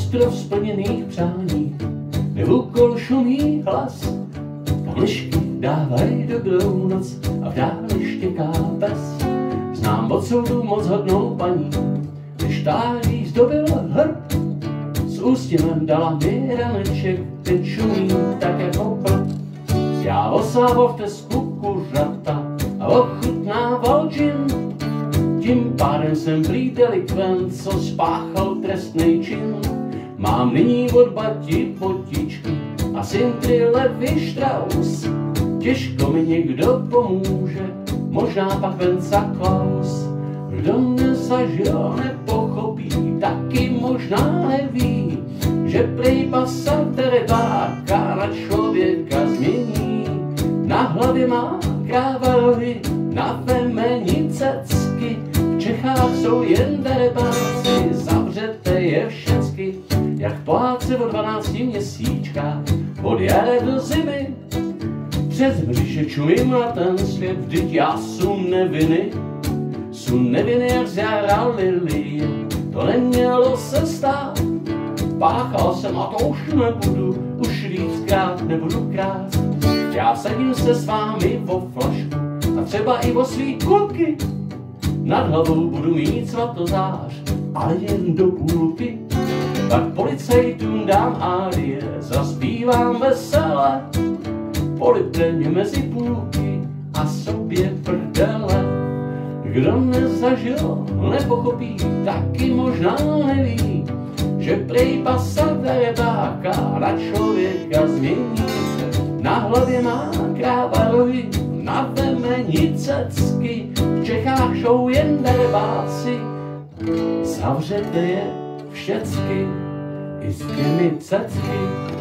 ostrov splněných přání, kde v úkol šumí hlas. Tam lišky dávají dobrou noc a v dáli štěká pes. Znám od soudu moc hodnou paní, když táží zdobil hrb. S ústěvem dala mi raneček, ten šumí tak jako prd. Já osávám v tesku kuřata a ochutnával džin. Tím pádem jsem prý delikvent, co spáchal trestnej čin. Mám nyní od bati potičky a syntry Levi Strauss. Těžko mi někdo pomůže, možná pak Venca Klaus. Kdo nezažil, nepochopí, taky možná neví, že prej pasa terebáka na člověka změní. Na hlavě má kráva rohy, na vemeni cecky. V Čechách jsou jen derebáci, zavřete je všecky. Jak pláce o 12 měsíčkách, od jara do zimy. Přes břiše čumím na ten svět, vždyť já jsem neviny. Jsem neviny jak z jara lilie, to nemělo se stát. Páchal jsem a to už nebudu, už víckrát nebudu krát. Já sedím se s vámi o flašku a třeba i o svý kulky. Nad hlavou budu mít svatozář, ale jen do půlky. Pak policajtům dám árie, zaspívám vesele. Polipleně mezi půlky a sobě prdele. Kdo nezažil, nepochopí, taky možná neví, že prej pasa terebáka na člověka změní. Na hlavě má kráva rohy, na vemeni cecky. V Čechách jsou jen derebáci, zavřete je všecky, i s těmi cecky.